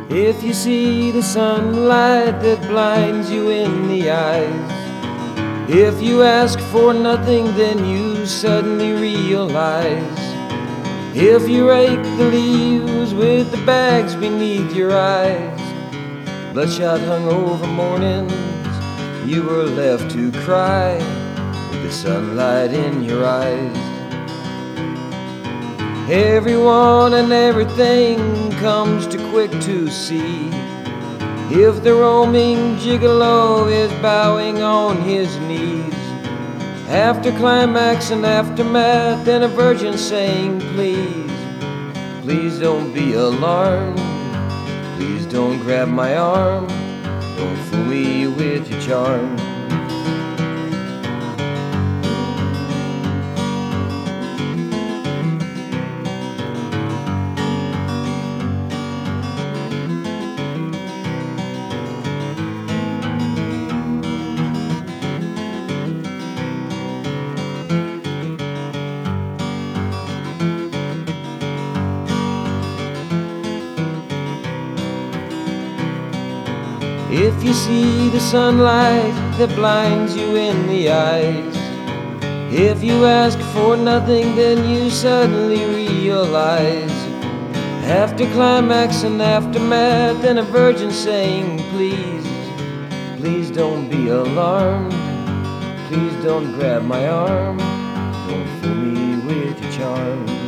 If you see the sunlight that blinds you in the eyes, if you ask for nothing, then you suddenly realize. If you rake the leaves with the bags beneath your eyes, bloodshot hungover mornings, you were left to cry with the sunlight in your eyes. Everyone and everything comes too quick to see. If the roaming gigolo is bowing on his knees, after climax and aftermath, and a virgin saying, please, please don't be alarmed. Please don't grab my arm. Don't fool me with your charm. If you see the sunlight that blinds you in the eyes, if you ask for nothing, then you suddenly realize. After climax and aftermath, and a virgin saying, please, please don't be alarmed. Please don't grab my arm. Don't fool me with your charm.